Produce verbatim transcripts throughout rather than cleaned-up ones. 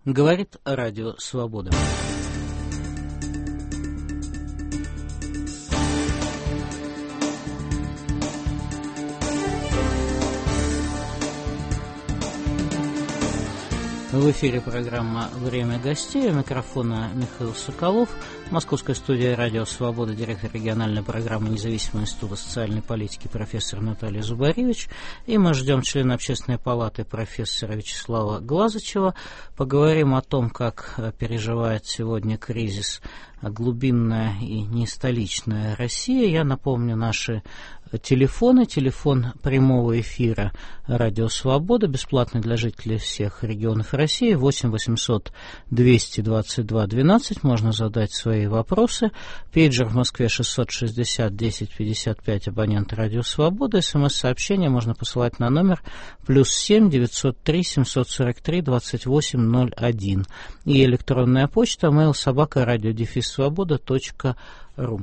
Говорит Радио Свобода. В эфире программа «Время гостей». У микрофона Михаил Соколов. Московская студия «Радио Свобода», директор региональной программы Независимого института социальной политики профессор Наталья Зубаревич. И мы ждем члена Общественной палаты профессора Вячеслава Глазычева. Поговорим о том, как переживает сегодня кризис глубинная и не столичная Россия. Я напомню наши телефоны. Телефон прямого эфира «Радио Свобода», бесплатный для жителей всех регионов России, восемь восемьсот двести двадцать два двенадцать. Можно задать свои вопросы. Пейджер в Москве шестьсот шестьдесят десять пятьдесят пять, абонент «Радио Свобода». СМС-сообщение можно посылать на номер плюс семь девятьсот три семьсот сорок три двадцать восемь ноль один. И электронная почта mail собака радио дефис свобода точка ру.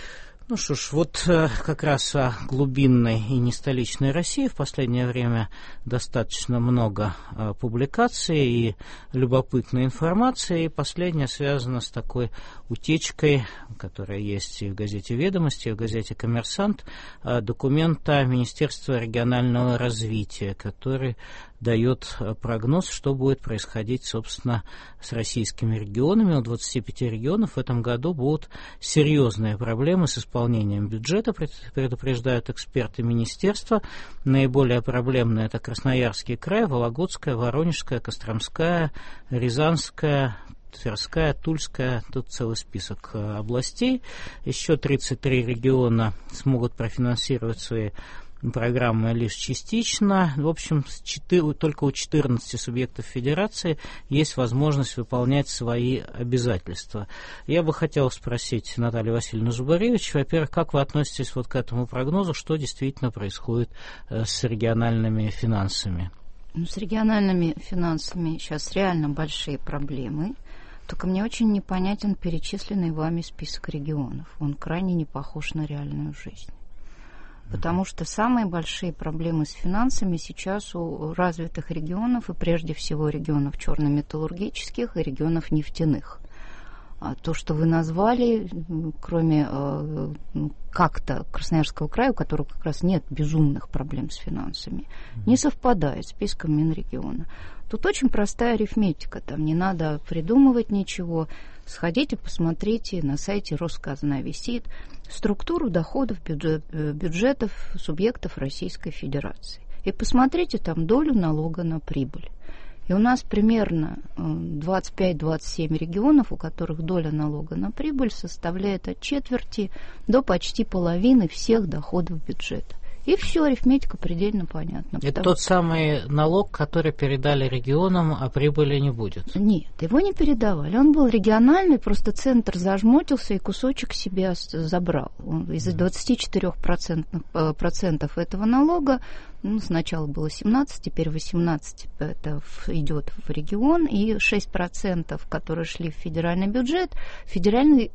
Ну что ж, вот э, как раз о глубинной и нестоличной России в последнее время достаточно много э, публикаций и любопытной информации. И последняя связана с такой утечкой, которая есть и в газете «Ведомости», и в газете «Коммерсант», э, документа Министерства регионального развития, который дает прогноз, что будет происходить, собственно, с российскими регионами. У двадцати пяти регионов в этом году будут серьезные проблемы с исполнением бюджета, предупреждают эксперты министерства. Наиболее проблемные — это Красноярский край, Вологодская, Воронежская, Костромская, Рязанская, Тверская, Тульская, тут целый список областей. Еще тридцать три региона смогут профинансировать свои программы лишь частично. В общем, только у четырнадцати субъектов федерации есть возможность выполнять свои обязательства. Я бы хотел спросить Наталью Васильевну Зубаревич, во-первых, как вы относитесь вот к этому прогнозу, что действительно происходит с региональными финансами? Ну, с региональными финансами сейчас реально большие проблемы. Только мне очень непонятен перечисленный вами список регионов. Он крайне не похож на реальную жизнь. Потому что самые большие проблемы с финансами сейчас у развитых регионов, и прежде всего регионов черно-металлургических и регионов нефтяных. А то, что вы назвали, кроме э, как-то Красноярского края, у которого как раз нет безумных проблем с финансами, не совпадает с списком Минрегиона. Тут очень простая арифметика, там не надо придумывать ничего. Сходите, посмотрите, на сайте Россказна висит структуру доходов бюджет, бюджетов субъектов Российской Федерации. И посмотрите там долю налога на прибыль. И у нас примерно двадцать пять - двадцать семь регионов, у которых доля налога на прибыль составляет от четверти до почти половины всех доходов бюджета. И все, арифметика предельно понятна. Это тот самый налог, который передали регионам, а прибыли не будет? Нет, его не передавали. Он был региональный, просто центр зажмотился и кусочек себе забрал. Он из двадцати четырёх процентов этого налога, ну, сначала было семнадцать, теперь восемнадцать это идет в регион, и шесть процентов, которые шли в федеральный бюджет, федеральный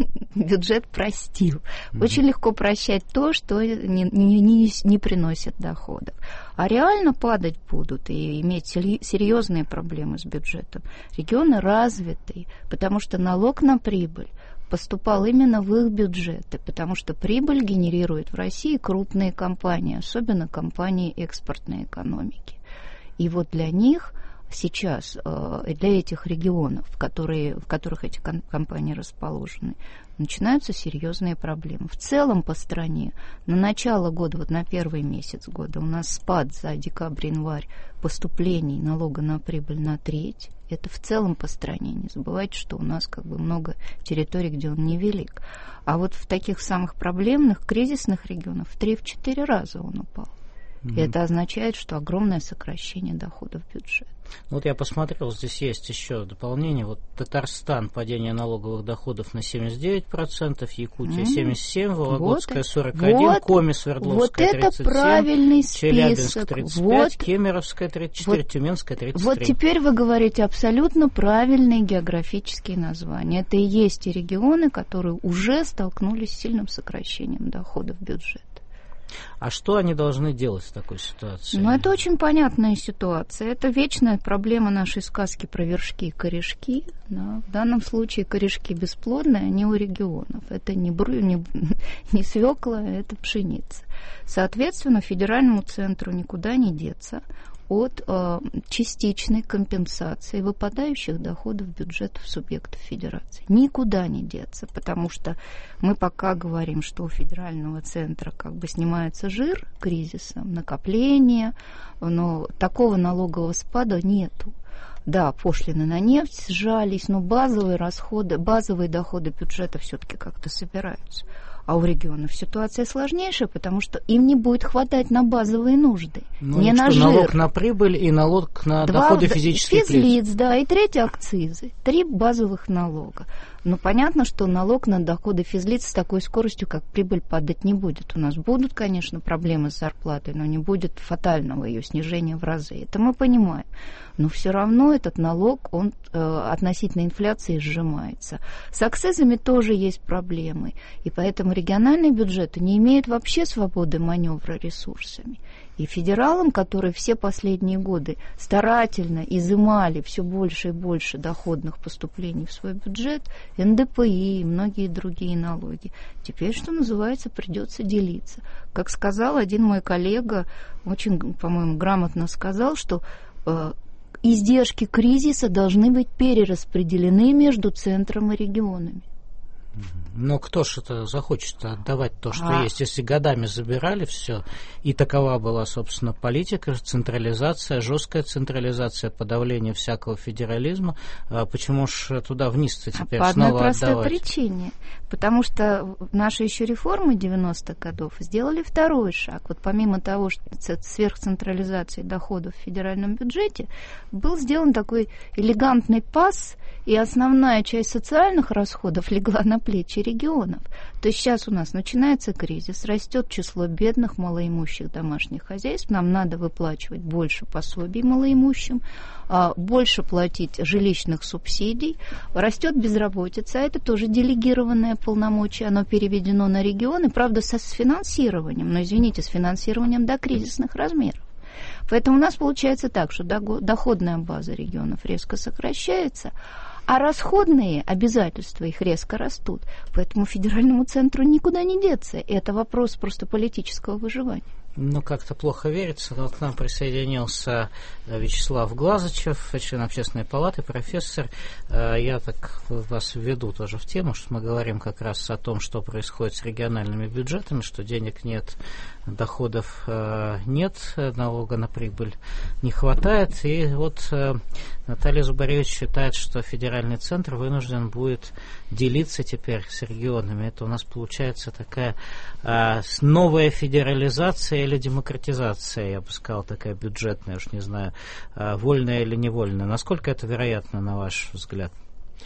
бюджет простил. Очень легко прощать то, что не, не, не, не приносит доходов. А реально падать будут и иметь серьезные проблемы с бюджетом регионы развитые, потому что налог на прибыль поступал именно в их бюджеты, потому что прибыль генерируют в России крупные компании, особенно компании экспортной экономики. И вот для них сейчас, для этих регионов, которые, в которых эти компании расположены, начинаются серьезные проблемы. В целом по стране на начало года, вот на первый месяц года у нас спад за декабрь-январь поступлений налога на прибыль на треть. Это в целом по стране. Не забывайте, что у нас как бы много территорий, где он невелик. А вот в таких самых проблемных, кризисных регионах в три-четыре раза он упал. Mm-hmm. И это означает, что огромное сокращение доходов в бюджет. Вот я посмотрел, здесь есть еще дополнение. Вот Татарстан, падение налоговых доходов на семьдесят девять процентов, Якутия семьдесят семь процентов, Вологодская вот, сорок один процент, вот, Коми, Свердловская вот тридцать семь процентов, правильный Челябинск список. тридцать пять вот, процентов, Кемеровская тридцать четыре процента, вот, Тюменская тридцать три процента. Вот теперь вы говорите абсолютно правильные географические названия. Это и есть те регионы, которые уже столкнулись с сильным сокращением доходов бюджета. А что они должны делать в такой ситуации? Ну, это очень понятная ситуация. Это вечная проблема нашей сказки про вершки и корешки. Да. В данном случае корешки бесплодные, они у регионов. Это не, бру, не, не свекла, это пшеница. Соответственно, федеральному центру никуда не деться от э, частичной компенсации выпадающих доходов бюджетов субъектов федерации. Никуда не деться, потому что мы пока говорим, что у федерального центра как бы снимается жир кризисом, накопление, но такого налогового спада нету. Да, пошлины на нефть сжались, но базовые расходы, базовые доходы бюджета все-таки как-то собираются. А у регионов ситуация сложнейшая, потому что им не будет хватать на базовые нужды. Ну, не на жир. Налог на прибыль и налог на Два доходы физических физлиц, лиц. Да, и третье акцизы. Три базовых налога. Но понятно, что налог на доходы физлиц с такой скоростью, как прибыль, падать не будет. У нас будут, конечно, проблемы с зарплатой, но не будет фатального ее снижения в разы. Это мы понимаем. Но все равно этот налог, он э, относительно инфляции сжимается. С акцизами тоже есть проблемы. И поэтому региональные бюджеты не имеют вообще свободы маневра ресурсами. И федералам, которые все последние годы старательно изымали все больше и больше доходных поступлений в свой бюджет, эн дэ пэ и и многие другие налоги, теперь, что называется, придется делиться. Как сказал один мой коллега, очень, по-моему, грамотно сказал, что э, издержки кризиса должны быть перераспределены между центром и регионами. Но кто ж это захочет отдавать то, что а. есть, если годами забирали все, и такова была, собственно, политика, централизация, жесткая централизация, подавление всякого федерализма, а почему ж туда вниз-то теперь По снова одной простой отдавать? причине, потому что наши еще реформы девяностых годов сделали второй шаг. Вот помимо того, что сверхцентрализации доходов в федеральном бюджете, был сделан такой элегантный пас, и основная часть социальных расходов легла на плечи регионов. То есть сейчас у нас начинается кризис, растет число бедных, малоимущих домашних хозяйств, нам надо выплачивать больше пособий малоимущим, больше платить жилищных субсидий, растет безработица, а это тоже делегированное полномочие, оно переведено на регионы, правда, со, с финансированием, но, извините, с финансированием до кризисных размеров. Поэтому у нас получается так, что доходная база регионов резко сокращается, а расходные обязательства их резко растут. Поэтому федеральному центру никуда не деться. И это вопрос просто политического выживания. Ну, как-то плохо верится. Вот к нам присоединился Вячеслав Глазычев, член Общественной палаты, профессор. Я так вас введу тоже в тему, что мы говорим как раз о том, что происходит с региональными бюджетами, что денег нет, доходов нет, налога на прибыль не хватает. И вот Наталья Зубаревич считает, что федеральный центр вынужден будет делиться теперь с регионами. Это у нас получается такая новая федерализация или демократизация, я бы сказал, такая бюджетная, уж не знаю, вольная или невольная. Насколько это вероятно, на ваш взгляд?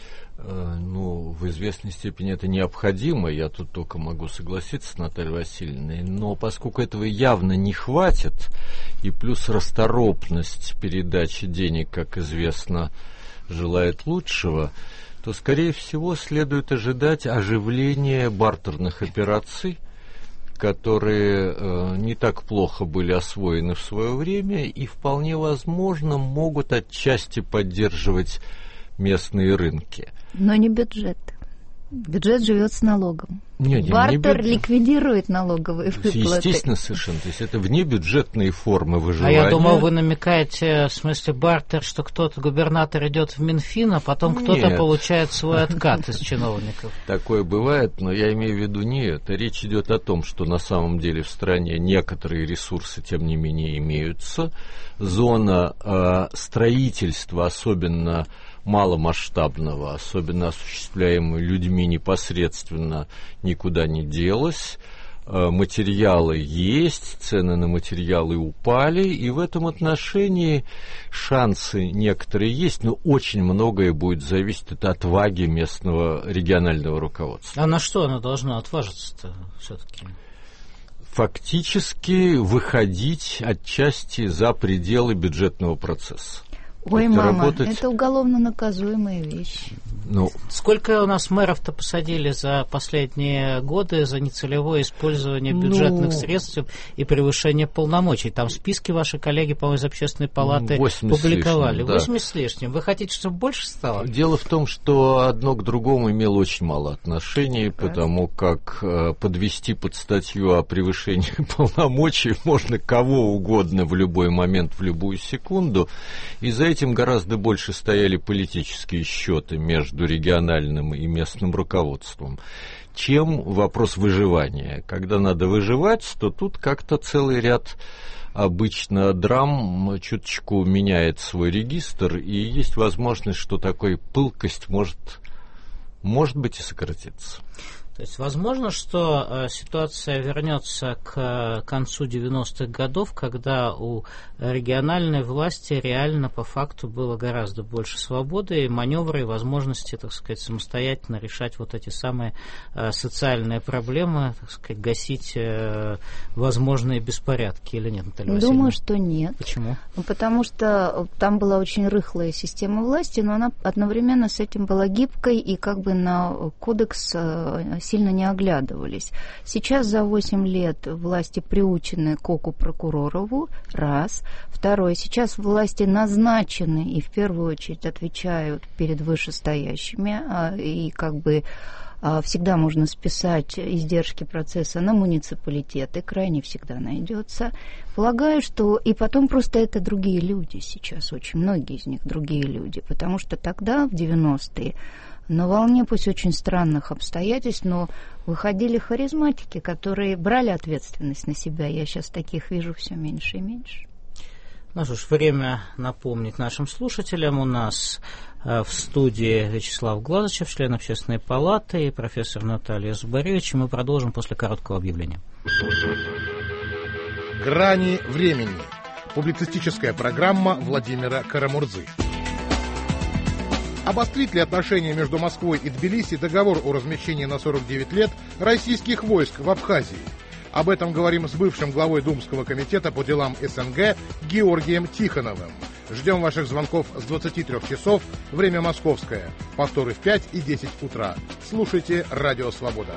Ну, в известной степени это необходимо, я тут только могу согласиться с Натальей Васильевной, но поскольку этого явно не хватит, и плюс расторопность передачи денег, как известно, желает лучшего, то, скорее всего, следует ожидать оживления бартерных операций, которые э, не так плохо были освоены в свое время и вполне возможно могут отчасти поддерживать местные рынки. Но не бюджет. Бюджет живет с налогом. Не, не, Бартер не ликвидирует налоговые выплаты. Естественно, совершенно. То есть это внебюджетные формы выживания. А я думал, вы намекаете, в смысле бартер, что кто-то, губернатор идет в Минфин, а потом Нет. кто-то получает свой откат из чиновников. Такое бывает, но я имею в виду не это. Речь идет о том, что на самом деле в стране некоторые ресурсы, тем не менее, имеются. Зона э, строительства, особенно маломасштабного, особенно осуществляемого людьми непосредственно, никуда не делась. Материалы есть, цены на материалы упали, и в этом отношении шансы некоторые есть, но очень многое будет зависеть от отваги местного регионального руководства. А на что оно должно отважиться-то все-таки? Фактически выходить отчасти за пределы бюджетного процесса. Ой, это мама, работать... это уголовно наказуемая вещь. Ну, сколько у нас мэров-то посадили за последние годы за нецелевое использование бюджетных ну, средств и превышение полномочий? Там списки ваши коллеги, по-моему, из Общественной палаты публиковали. восемьдесят с лишним. Вы хотите, чтобы больше стало? Дело в том, что одно к другому имело очень мало отношений, потому как э, подвести под статью о превышении полномочий можно кого угодно в любой момент, в любую секунду. И за этим гораздо больше стояли политические счеты между региональным и местным руководством, чем вопрос выживания. Когда надо выживать, то тут как-то целый ряд обычно драм чуточку меняет свой регистр, и есть возможность, что такая пылкость может, может быть и сократиться. То есть возможно, что э, ситуация вернется к э, концу девяностых годов, когда у региональной власти реально по факту было гораздо больше свободы и маневра, и возможности, так сказать, самостоятельно решать вот эти самые э, социальные проблемы, так сказать, гасить э, возможные беспорядки, или нет, Наталья Васильевна? Думаю, что нет. Почему? Потому что там была очень рыхлая система власти, но она одновременно с этим была гибкой и как бы на кодекс э, сильно не оглядывались. Сейчас за восемь лет власти приучены к оку Прокуророву, раз. Второе, сейчас власти назначены и в первую очередь отвечают перед вышестоящими, и как бы всегда можно списать издержки процесса на муниципалитеты, крайне всегда найдется. Полагаю, что и потом просто это другие люди сейчас, очень многие из них другие люди, потому что тогда, в девяностые, на волне, пусть очень странных обстоятельств, но выходили харизматики, которые брали ответственность на себя. Я сейчас таких вижу все меньше и меньше. Ну что ж, время напомнить нашим слушателям. У нас э, в студии Вячеслав Глазычев, член Общественной палаты, и профессор Наталья Зубаревич. Мы продолжим после короткого объявления. «Грани времени». Публицистическая программа Владимира Карамурзы. Обострит ли отношения между Москвой и Тбилиси договор о размещении на сорок девять лет российских войск в Абхазии? Об этом говорим с бывшим главой Думского комитета по делам СНГ Георгием Тихоновым. Ждем ваших звонков с двадцати трёх часов, время московское. Повторы в пять и десять утра. Слушайте «Радио Свобода».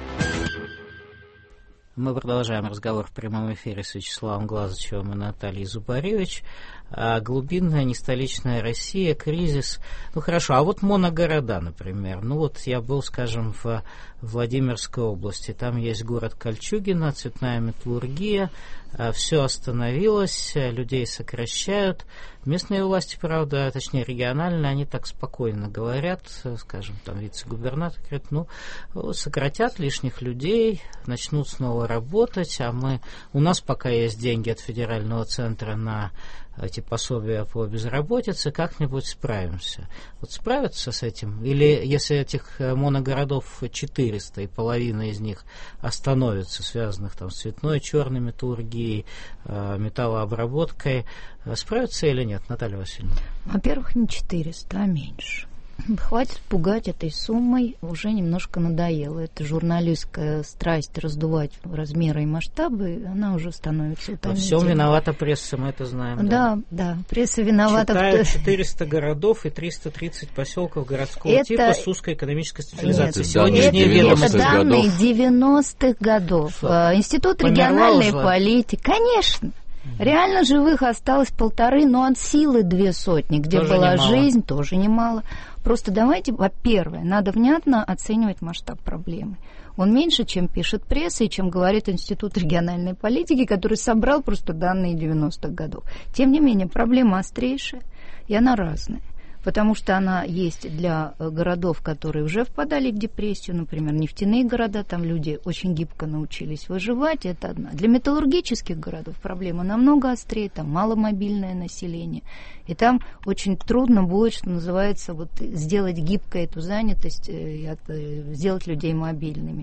Мы продолжаем разговор в прямом эфире с Вячеславом Глазычевым и Натальей Зубаревич. А глубинная нестоличная Россия, кризис. Ну хорошо, а вот моногорода, например. Ну вот я был, скажем, в Владимирской области. Там есть город Кольчугино, цветная металлургия. Все остановилось, людей сокращают. Местные власти, правда, точнее региональные, они так спокойно говорят, скажем, там вице-губернатор говорит, ну, сократят лишних людей, начнут снова работать, а мы, у нас пока есть деньги от федерального центра на эти пособия по безработице, как-нибудь справимся. Вот справятся с этим? Или если этих моногородов четыреста, и половина из них остановится, связанных там с цветной, черной металлургией, металлообработкой, справятся или нет, Наталья Васильевна? Во-первых, не четыреста, а меньше. Хватит пугать этой суммой, уже немножко надоело. Это журналистская страсть раздувать размеры и масштабы, она уже становится утомительной. Во всем виновата пресса, мы это знаем. Да, да, да, пресса виновата. Читают четыреста городов и триста тридцать поселков городского это... типа с узкой экономической специализацией. Сегодняшние ведомости. Это данные девяностых годов. Что? Институт Померла региональной уже. политики. Конечно. Реально живых осталось полторы, но от силы две сотни, где тоже была немало. Жизнь, тоже немало. Просто давайте, во-первых, надо внятно оценивать масштаб проблемы. Он меньше, чем пишет пресса и чем говорит Институт региональной политики, который собрал просто данные девяностых годов. Тем не менее, проблема острейшая, и она разная. Потому что она есть для городов, которые уже впадали в депрессию, например, нефтяные города, там люди очень гибко научились выживать, это одна. Для металлургических городов проблема намного острее, там маломобильное население, и там очень трудно будет, что называется, вот, сделать гибкой эту занятость, сделать людей мобильными.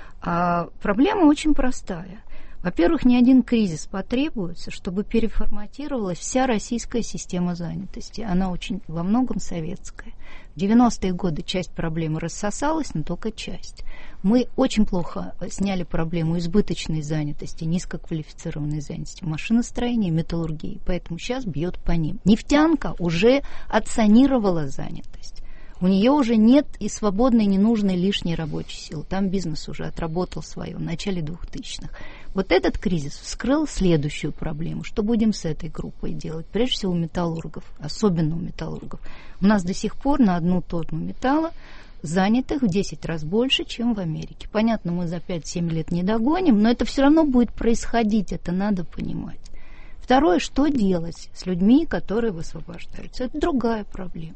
А проблема очень простая. Во-первых, ни один кризис потребуется, чтобы переформатировалась вся российская система занятости. Она очень во многом советская. В девяностые годы часть проблемы рассосалась, но только часть. Мы очень плохо сняли проблему избыточной занятости, низкоквалифицированной занятости, машиностроения, металлургии. Поэтому сейчас бьет по ним. Нефтянка уже отсанировала занятость. У нее уже нет и свободной, ненужной лишней рабочей силы. Там бизнес уже отработал свое в начале двухтысячных. Вот этот кризис вскрыл следующую проблему. Что будем с этой группой делать? Прежде всего у металлургов, особенно у металлургов. У нас до сих пор на одну тонну металла занятых в десять раз больше, чем в Америке. Понятно, мы за пять-семь лет не догоним, но это все равно будет происходить, это надо понимать. Второе, что делать с людьми, которые высвобождаются? Это другая проблема.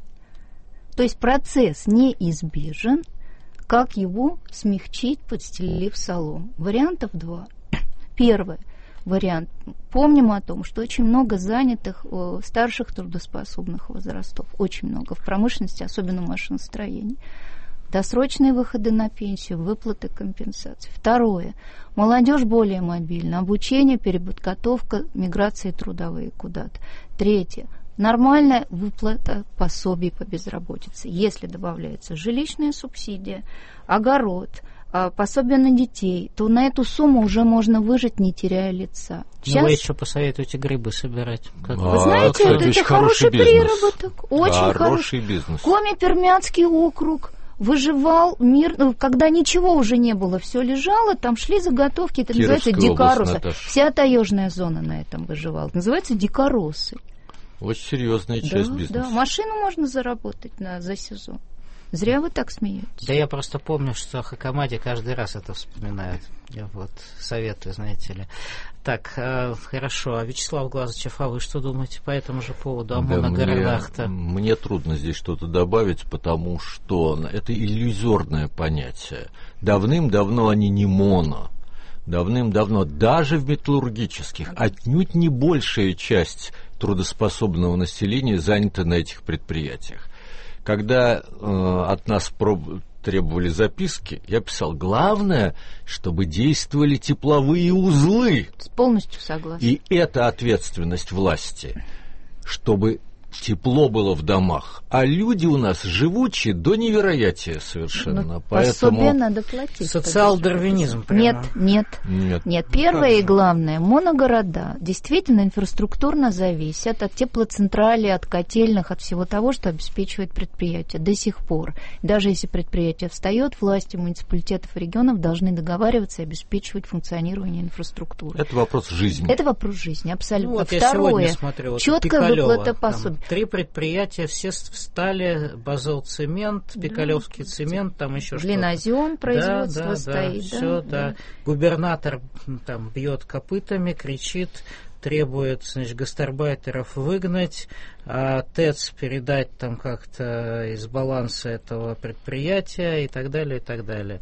То есть процесс неизбежен, как его смягчить, подстелив солому. Вариантов два. Первый вариант. Помним о том, что очень много занятых э, старших трудоспособных возрастов. Очень много. В промышленности, особенно в машиностроении. Досрочные выходы на пенсию, выплаты компенсаций. Второе. Молодежь более мобильна. Обучение, переподготовка, миграции трудовые куда-то. Третье. Нормальная выплата пособий по безработице. Если добавляется жилищная субсидия, огород, пособие на детей, то на эту сумму уже можно выжить, не теряя лица. Сейчас... Ну, вы еще посоветуете грибы собирать. Как... Вы знаете, кстати, это, это хороший, хороший приработок. Очень хороший, хороший бизнес. Коми-Пермяцкий округ выживал мир, когда ничего уже не было, все лежало, там шли заготовки, это Кировская называется дикоросы. Вся таежная зона на этом выживала. Это называется дикоросы. Очень серьезная часть да, бизнеса. Да, машину можно заработать на, за сезон. Зря вы так смеетесь. Да я просто помню, что Хакамади каждый раз это вспоминает. Я вот советую, знаете ли. Так, э, хорошо. А Вячеслав Глазычев, а вы что думаете по этому же поводу? О да моногородах-то? Мне, мне трудно здесь что-то добавить, потому что это иллюзорное понятие. Давным-давно они не моно. Давным-давно даже в металлургических отнюдь не большая часть трудоспособного населения занято на этих предприятиях. Когда э, от нас проб... требовали записки, я писал, главное, чтобы действовали тепловые узлы. Полностью согласен. И это ответственность власти, чтобы тепло было в домах. А люди у нас живучие до невероятия совершенно. Но поэтому... пособие надо платить. Социал-дарвинизм. Нет, нет, нет, нет. Первое и главное, моногорода действительно инфраструктурно зависят от теплоцентралей, от котельных, от всего того, что обеспечивает предприятие до сих пор. Даже если предприятие встает, власти муниципалитетов и регионов должны договариваться и обеспечивать функционирование инфраструктуры. Это вопрос жизни. Это вопрос жизни, абсолютно. Ну, вот Второе, смотрю, вот четкая выплата пособий. Три предприятия, все встали, Базелцемент, Пикалевский цемент, там еще что-то. Глинозем производство да, да, стоит. Да, да, все, да. да. Губернатор там бьет копытами, кричит, требует, значит, гастарбайтеров выгнать, а ТЭЦ передать там как-то из баланса этого предприятия и так далее, и так далее.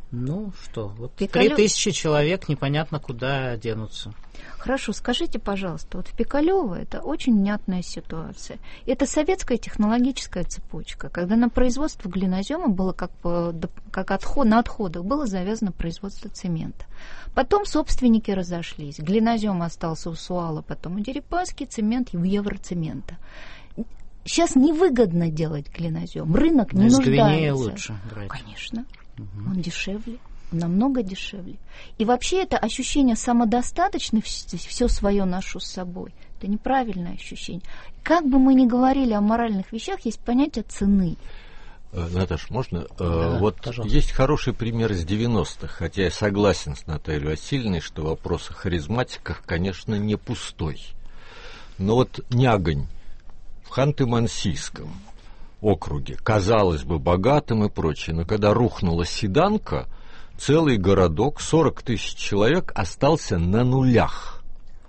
Ну что, вот три тысячи человек непонятно куда денутся. Хорошо, скажите, пожалуйста, вот в Пикалево это очень внятная ситуация. Это советская технологическая цепочка, когда на производство глинозема было как, как отход, на отходах было завязано производство цемента. Потом собственники разошлись. Глинозем остался у Суала, потом у Дерипаски, цемент у Евроцемента. Сейчас невыгодно делать глинозем. Рынок не из нуждается. Гвинеи лучше брать. Конечно. Угу. Он дешевле. Намного дешевле. И вообще это ощущение самодостаточности, все свое ношу с собой, это неправильное ощущение. Как бы мы ни говорили о моральных вещах, есть понятие цены. Наташа, можно? Да, вот пожалуйста. Есть хороший пример из девяностых, хотя я согласен с Натальей Васильевной, что вопрос о харизматиках, конечно, не пустой. Но вот Нягань в Ханты-Мансийском округе, казалось бы, богатым и прочее, но когда рухнула Седанка, целый городок, сорок тысяч человек, остался на нулях.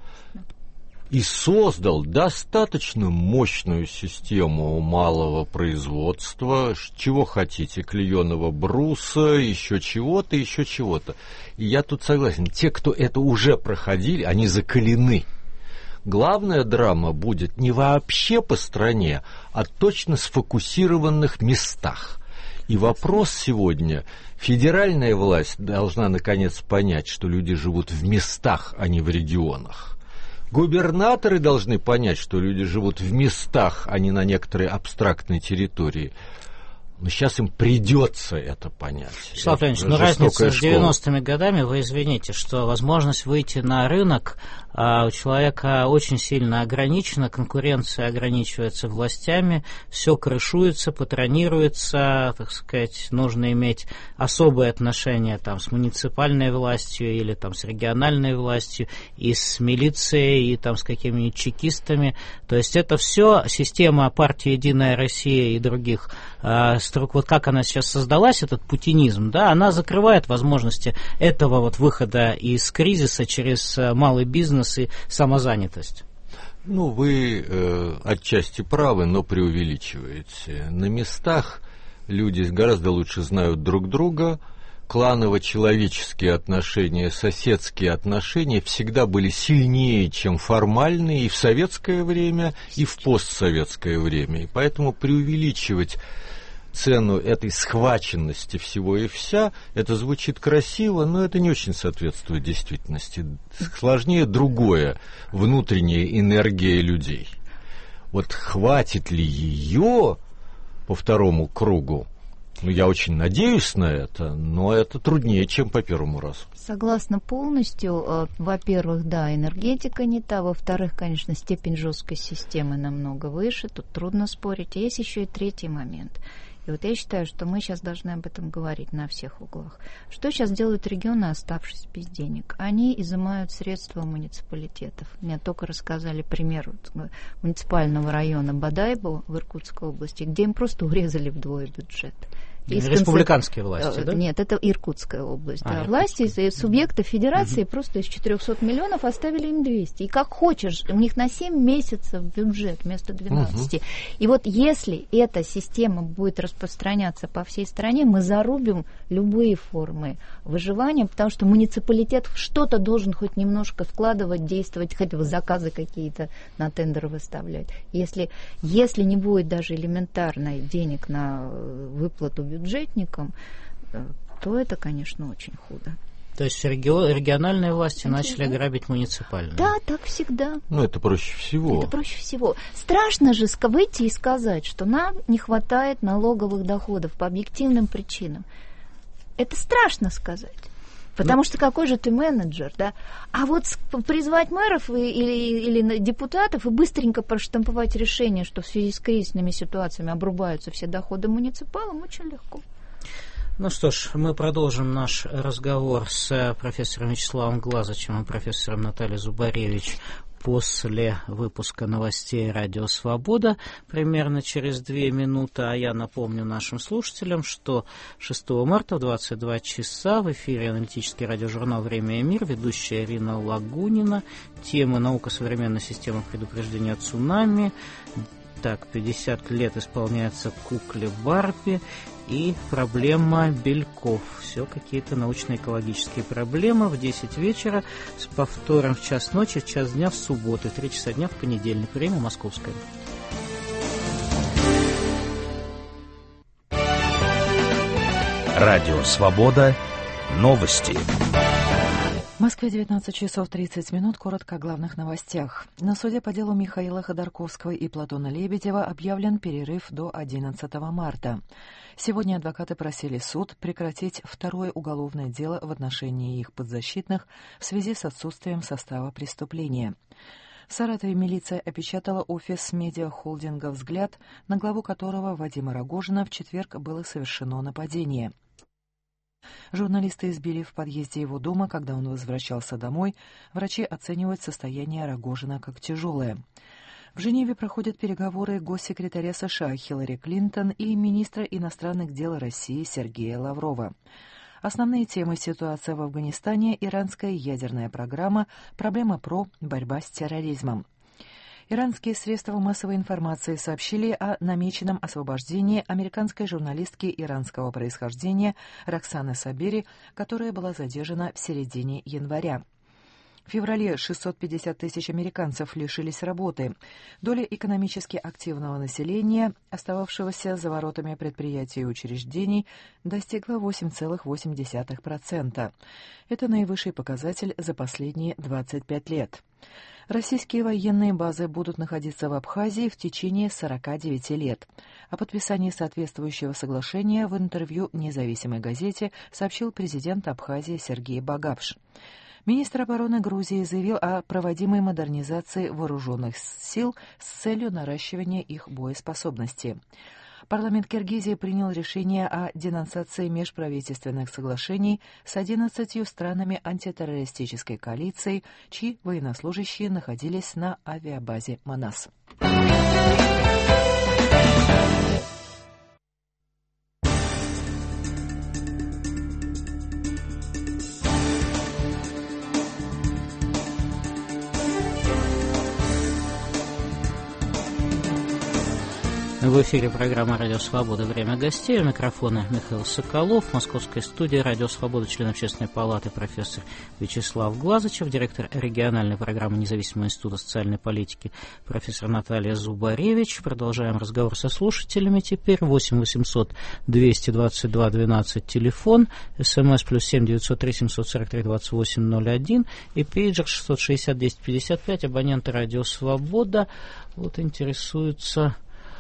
И создал достаточно мощную систему малого производства, чего хотите, клееного бруса, еще чего-то, еще чего-то. И я тут согласен, те, кто это уже проходили, они закалены. Главная драма будет не вообще по стране, а точно сфокусированных местах. И вопрос сегодня, федеральная власть должна наконец понять, что люди живут в местах, а не в регионах. Губернаторы должны понять, что люди живут в местах, а не на некоторой абстрактной территории. Но сейчас им придется это понять. Вячеслав Леонидович, ну разница с девяностыми годами, вы извините, что возможность выйти на рынок а у человека очень сильно ограничена, конкуренция ограничивается властями, все крышуется, патронируется, так сказать, нужно иметь особые отношения там, с муниципальной властью или там, с региональной властью, и с милицией, и там, с какими-нибудь чекистами. То есть это все система партии «Единая Россия» и других а, струк. Вот как она сейчас создалась, этот путинизм, да, она закрывает возможности этого вот выхода из кризиса через малый бизнес и самозанятость. Ну, вы э, отчасти правы, но преувеличиваете. На местах люди гораздо лучше знают друг друга. Кланово-человеческие отношения, соседские отношения всегда были сильнее, чем формальные и в советское время, и в постсоветское время. И поэтому преувеличивать цену этой схваченности всего и вся, это звучит красиво, но это не очень соответствует действительности. Сложнее другое, внутренняя энергия людей. Вот хватит ли ее по второму кругу? Ну, я очень надеюсь на это, но это труднее, чем по первому разу. Согласна полностью. Во-первых, да, энергетика не та. Во-вторых, конечно, степень жесткой системы намного выше. Тут трудно спорить. А есть еще и третий момент. И вот я считаю, что мы сейчас должны об этом говорить на всех углах. Что сейчас делают регионы, оставшись без денег? Они изымают средства муниципалитетов. Мне только рассказали пример вот, муниципального района Бодайбо в Иркутской области, где им просто урезали вдвое бюджет. Республиканские власти, да? Нет, это Иркутская область. А, да. Власти из субъекта федерации угу. просто из четырехсот миллионов оставили им двести. И как хочешь, у них на семь месяцев бюджет вместо двенадцати. Угу. И вот если эта система будет распространяться по всей стране, мы зарубим любые формы выживания, потому что муниципалитет что-то должен хоть немножко вкладывать, действовать, хотя бы заказы какие-то на тендеры выставлять. Если, если не будет даже элементарно денег на выплату бюджетникам, то это, конечно, очень худо. То есть регио- региональные власти это начали да? грабить муниципальные? Да, так всегда. Ну, это проще всего. Это проще всего. Страшно же выйти и сказать, что нам не хватает налоговых доходов по объективным причинам. Это страшно сказать. Потому ну, что какой же ты менеджер, да? А вот призвать мэров и, или, или депутатов и быстренько проштамповать решение, что в связи с кризисными ситуациями обрубаются все доходы муниципалам, очень легко. Ну что ж, мы продолжим наш разговор с профессором Вячеславом Глазычем и профессором Натальей Зубаревич после выпуска новостей «Радио Свобода» примерно через две минуты. А я напомню нашим слушателям, что шестого марта в двадцать два часа в эфире аналитический радиожурнал «Время и мир», ведущая Ирина Лагунина. Тема «Наука современной системы предупреждения цунами». Так, пятьдесят лет исполняется кукле Барби. И проблема бельков. Все какие-то научно-экологические проблемы. В десять вечера с повтором в час ночи, в час дня в субботу, три часа дня в понедельник. Время московское. Радио «Свобода». Новости. В Москве девятнадцать часов тридцать минут. Коротко о главных новостях. На суде по делу Михаила Ходорковского и Платона Лебедева объявлен перерыв до одиннадцатого марта. Сегодня адвокаты просили суд прекратить второе уголовное дело в отношении их подзащитных в связи с отсутствием состава преступления. В Саратове милиция опечатала офис медиахолдинга «Взгляд», на главу которого Вадима Рогожина в четверг было совершено нападение. Журналисты избили в подъезде его дома, когда он возвращался домой. Врачи оценивают состояние Рогожина как тяжелое. В Женеве проходят переговоры госсекретаря США Хиллари Клинтон и министра иностранных дел России Сергея Лаврова. Основные темы: ситуация в Афганистане, иранская ядерная программа, проблема ПРО, борьба с терроризмом. Иранские средства массовой информации сообщили о намеченном освобождении американской журналистки иранского происхождения Роксаны Сабери, которая была задержана в середине января. В феврале шестьсот пятьдесят тысяч американцев лишились работы. Доля экономически активного населения, остававшегося за воротами предприятий и учреждений, достигла восемь целых восемь десятых процента. Это наивысший показатель за последние двадцать пять лет. Российские военные базы будут находиться в Абхазии в течение сорока девяти лет. О подписании соответствующего соглашения в интервью независимой газете сообщил президент Абхазии Сергей Багапш. Министр обороны Грузии заявил о проводимой модернизации вооруженных сил с целью наращивания их боеспособности. Парламент Киргизии принял решение о денонсации межправительственных соглашений с одиннадцатью странами антитеррористической коалиции, чьи военнослужащие находились на авиабазе Манас. В эфире программа «Радио Свобода. Время гостей». У микрофона Михаил Соколов. В московской студии «Радио Свобода» член Общественной палаты профессор Вячеслав Глазычев, директор региональной программы Независимого института социальной политики профессор Наталья Зубаревич. Продолжаем разговор со слушателями теперь. восемь восемьсот двести двадцать два двенадцать телефон, СМС плюс семь девятьсот три семьсот сорок три двадцать восемь ноль один и пейджер шестьсот шестьдесят десять пятьдесят пять. Абоненты «Радио Свобода» вот интересуются...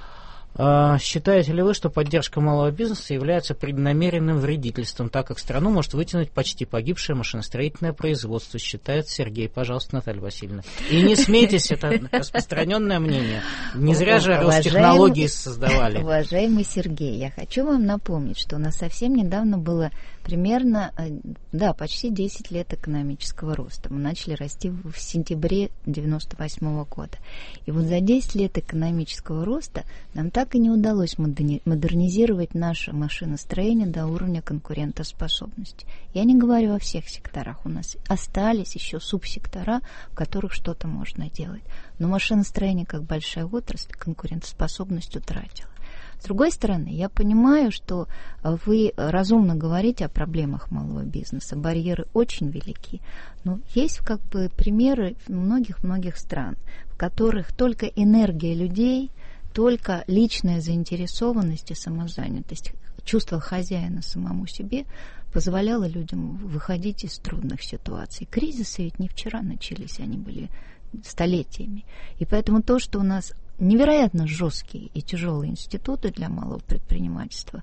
А считаете ли вы, что поддержка малого бизнеса является преднамеренным вредительством, так как страну может вытянуть почти погибшее машиностроительное производство, считает Сергей? Пожалуйста, Наталья Васильевна. И не смейтесь, это распространенное мнение. Не зря же Ростехнологии создавали. Уважаемый Сергей, я хочу вам напомнить, что у нас совсем недавно было примерно, да, почти десять лет экономического роста. Мы начали расти в сентябре девяносто восьмого года. И вот за десять лет экономического роста нам так и не удалось модернизировать наше машиностроение до уровня конкурентоспособности. Я не говорю о всех секторах. У нас остались еще субсектора, в которых что-то можно делать. Но машиностроение, как большая отрасль, конкурентоспособность утратила. С другой стороны, я понимаю, что вы разумно говорите о проблемах малого бизнеса. Барьеры очень велики. Но есть как бы примеры многих-многих стран, в которых только энергия людей, только личная заинтересованность и самозанятость, чувство хозяина самому себе позволяло людям выходить из трудных ситуаций. Кризисы ведь не вчера начались, они были столетиями. И поэтому то, что у нас невероятно жесткие и тяжелые институты для малого предпринимательства,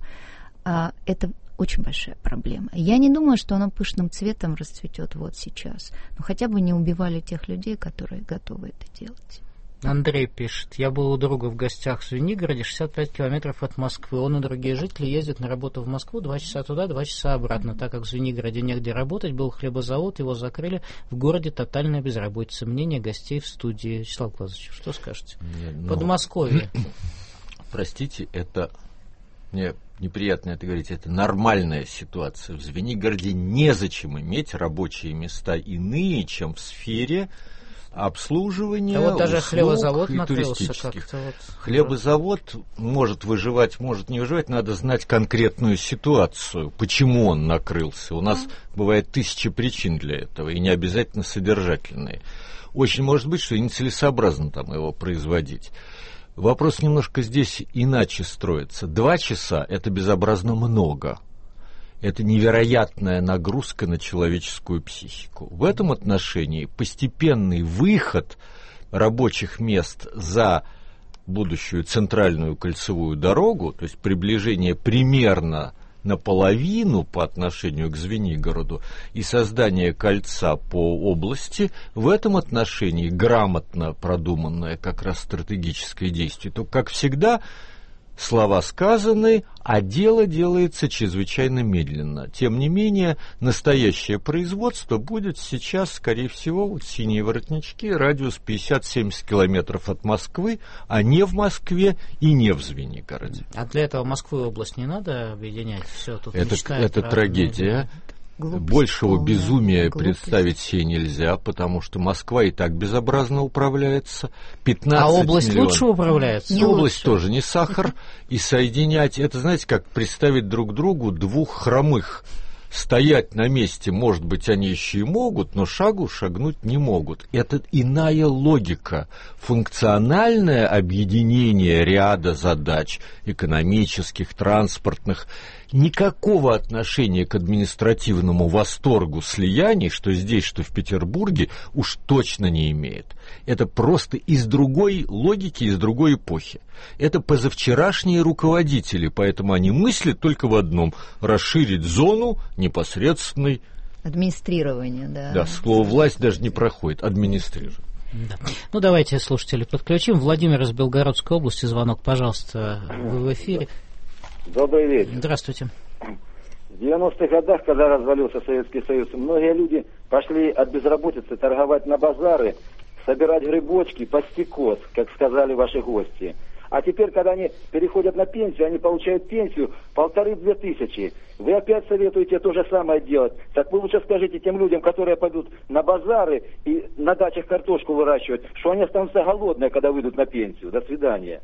а это очень большая проблема. Я не думаю, что она пышным цветом расцветет вот сейчас. Но хотя бы не убивали тех людей, которые готовы это делать. Андрей пишет: я был у друга в гостях в Звенигороде, шестьдесят пять километров от Москвы. Он и другие жители ездят на работу в Москву, два часа туда, два часа обратно. Так как в Звенигороде негде работать, был хлебозавод, его закрыли. В городе тотальная безработица. Мнение гостей в студии. Вячеслав Глазычев, что скажете? Нет, ну, Подмосковье. Простите, это... Мне неприятно это говорить, это нормальная ситуация. В Звенигороде незачем иметь рабочие места иные, чем в сфере обслуживания, а вот даже услуг хлебозавод и туристических. Вот... Хлебозавод может выживать, может не выживать, надо знать конкретную ситуацию, почему он накрылся. У нас бывает тысячи причин для этого, и не обязательно содержательные. Очень может быть, что нецелесообразно там его производить. Вопрос немножко здесь иначе строится. Два часа – это безобразно много. Это невероятная нагрузка на человеческую психику. В этом отношении постепенный выход рабочих мест за будущую центральную кольцевую дорогу, то есть приближение примерно наполовину по отношению к Звенигороду и создание кольца по области, в этом отношении грамотно продуманное как раз стратегическое действие. То, как всегда, слова сказаны, а дело делается чрезвычайно медленно. Тем не менее, настоящее производство будет сейчас, скорее всего, вот синие воротнички, радиус пятьдесят-семьдесят километров от Москвы, а не в Москве и не в Звенигороде. А для этого Москву и область не надо объединять? Все, тут это это трагедия. Глупость, Большего полная, безумия глупость. Представить себе нельзя, потому что Москва и так безобразно управляется. пятнадцать а область миллионов. Лучше управляется? Не область лучше. Тоже не сахар. И соединять, это знаете, как представить друг другу двух хромых Стоять на месте, может быть, они еще и могут, но шагу шагнуть не могут. Это иная логика. Функциональное объединение ряда задач, экономических, транспортных, никакого отношения к административному восторгу слияний, что здесь, что в Петербурге, уж точно не имеет. Это просто из другой логики, из другой эпохи. Это позавчерашние руководители, поэтому они мыслят только в одном – расширить зону непосредственной... Администрирования, да. Да, слово «власть» даже не проходит, администрировать. Да. Ну, давайте слушателей подключим. Владимир из Белгородской области, звонок, пожалуйста, вы в эфире. Добрый вечер. Здравствуйте. В девяностых годах, когда развалился Советский Союз, многие люди пошли от безработицы торговать на базары, собирать грибочки, пасти коз, как сказали ваши гости. А теперь, когда они переходят на пенсию, они получают пенсию полторы-две тысячи. Вы опять советуете то же самое делать. Так вы лучше скажите тем людям, которые пойдут на базары и на дачах картошку выращивать, что они останутся голодные, когда выйдут на пенсию. До свидания.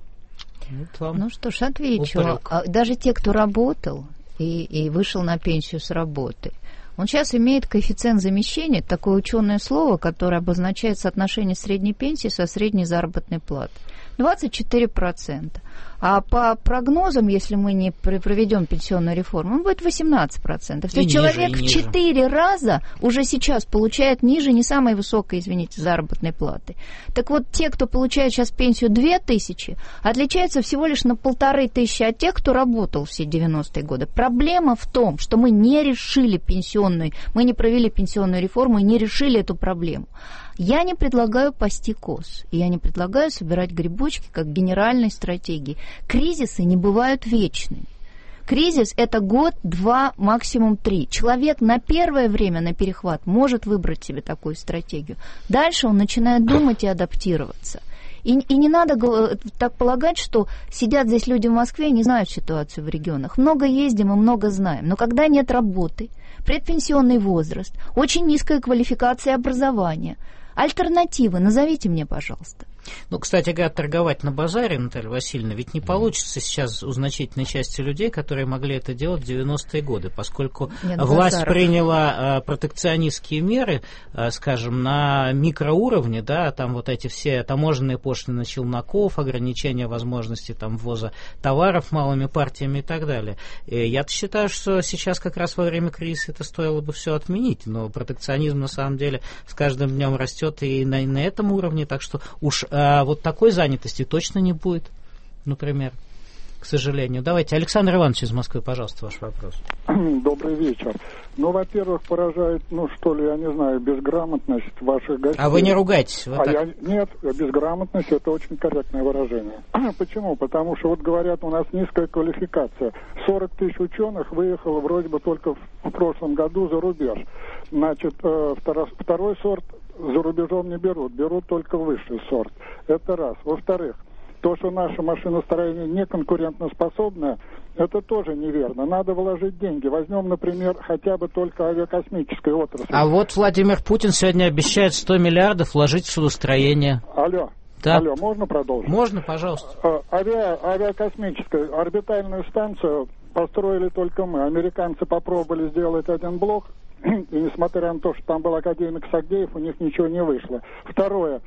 Ну что ж, отвечу. Упрек. Даже те, кто работал и, и вышел на пенсию с работы, он сейчас имеет коэффициент замещения, такое ученое слово, которое обозначает соотношение средней пенсии со средней заработной платой. двадцать четыре процента. А по прогнозам, если мы не проведем пенсионную реформу, он будет восемнадцать процентов. То есть человек в четыре раза уже сейчас получает ниже не самой высокой, извините, заработной платы. Так вот, те, кто получает сейчас пенсию две тысячи, отличаются всего лишь на полторы тысячи от тех, кто работал все девяностые годы. Проблема в том, что мы не решили пенсионную, мы не провели пенсионную реформу и не решили эту проблему. Я не предлагаю пасти коз, и я не предлагаю собирать грибочки как генеральной стратегии. Кризисы не бывают вечными. Кризис – это год, два, максимум три. Человек на первое время, на перехват, может выбрать себе такую стратегию. Дальше он начинает думать и адаптироваться. И, и не надо так полагать, что сидят здесь люди в Москве и не знают ситуацию в регионах. Много ездим и много знаем. Но когда нет работы, предпенсионный возраст, очень низкая квалификация образования – альтернативы назовите мне, пожалуйста. Ну, кстати говоря, торговать на базаре, Наталья Васильевна, ведь не получится сейчас у значительной части людей, которые могли это делать в девяностые годы, поскольку Нет, власть базаров. приняла а, протекционистские меры, а, скажем, на микроуровне, да, там вот эти все таможенные пошлины на челноков, ограничения возможности там ввоза товаров малыми партиями и так далее. И я считаю, что сейчас как раз во время кризиса это стоило бы все отменить, но протекционизм на самом деле с каждым днем растет и на, на этом уровне, так что уж А вот такой занятости точно не будет, например, к сожалению. Давайте, Александр Иванович из Москвы, пожалуйста, ваш вопрос. Добрый вечер. Ну, во-первых, поражает, ну, что ли, я не знаю, безграмотность ваших гостей. А вы не ругайтесь. А так... я... Нет, безграмотность – это очень корректное выражение. Почему? Потому что, вот говорят, у нас низкая квалификация. сорок тысяч ученых выехало вроде бы только в прошлом году за рубеж. Значит, второй сорт за рубежом не берут, берут только высший сорт. Это раз. Во-вторых, то, что наше машиностроение не конкурентоспособное, это тоже неверно. Надо вложить деньги. Возьмем, например, хотя бы только авиакосмической отрасль. А вот Владимир Путин сегодня обещает сто миллиардов вложить в судостроение. Алло. Да. Алло, можно продолжить? Можно, пожалуйста. Авиа, авиакосмическая орбитальную станцию построили только мы. Американцы попробовали сделать один блок, и несмотря на то, что там был академик Сагдеев, у них ничего не вышло. Второе.